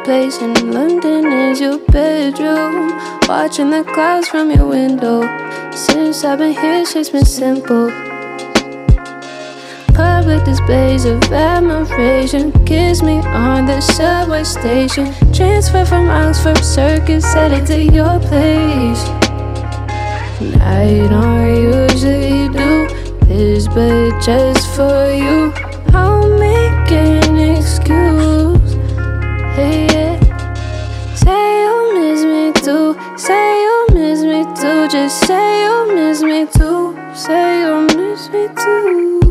place in London is your bedroom. Watching the clouds from your window. Since I've been here, shit's been simple. Public displays of admiration. Kiss me on the subway station. Transfer from Oxford Circus, headed to your place. And I don't usually do this, but just for you I'll make an excuse. Hey, yeah. Say you'll miss me too. Say you'll miss me too. Just say you'll miss me too. Say you'll miss me too.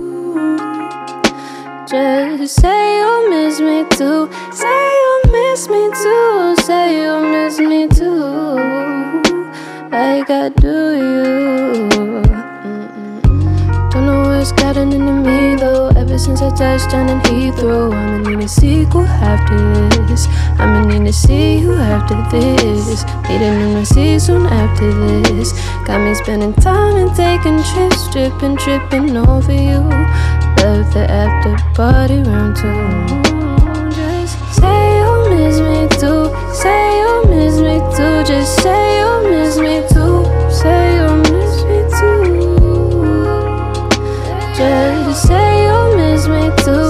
Just say you'll miss me too. Say you'll miss me too. Say you'll miss me too. Like I do you. Don't know what's gotten into me though. Ever since I touched down in Heathrow, I'ma need a sequel after this. I'ma need to see you after this. Need a new see soon after this. Got me spending time and taking trips, tripping over you. Love the after party round two. Just say you'll miss me too. Say you'll miss me too. Just say you'll miss me too. Say you'll miss me too. Just say you'll miss me too.